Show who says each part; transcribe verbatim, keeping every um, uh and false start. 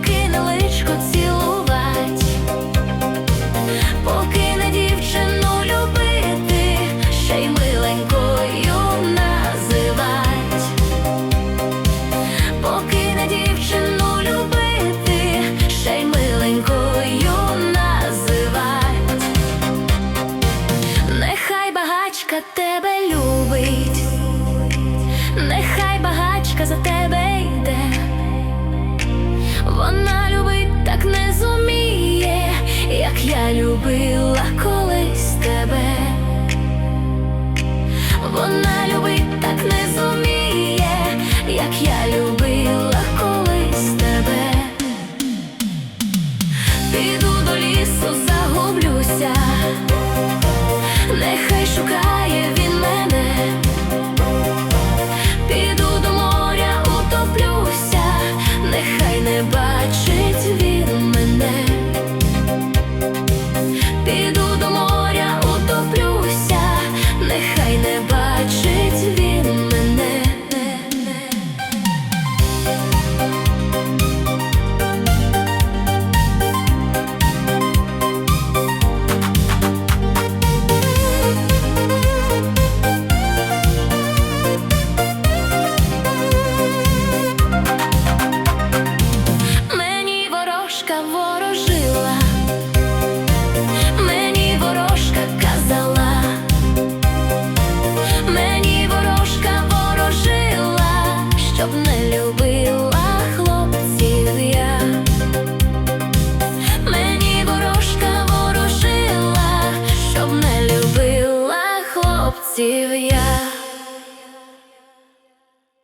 Speaker 1: покине личко цілувать, покине дівчину любити, ще й миленькою називать, покине дівчину любити, ще й миленькою називать. Нехай багачка тебе любить, нехай багачка за тебе йде, вона любить так не зуміє, як я любила колись тебе. Вона любить так не зуміє, як я любила колись тебе. Піду до лісу, загублюся, нехай шукає він мене. Піду до моря, утоплюся, нехай не бачить він мене. Піду до моря, утоплюся, нехай не бачить він мене. Мені ворожка ворожила, мені ворожка казала, мені ворожка ворожила, щоб не любила хлопців я. Мені ворожка ворожила, щоб не любила хлопців я.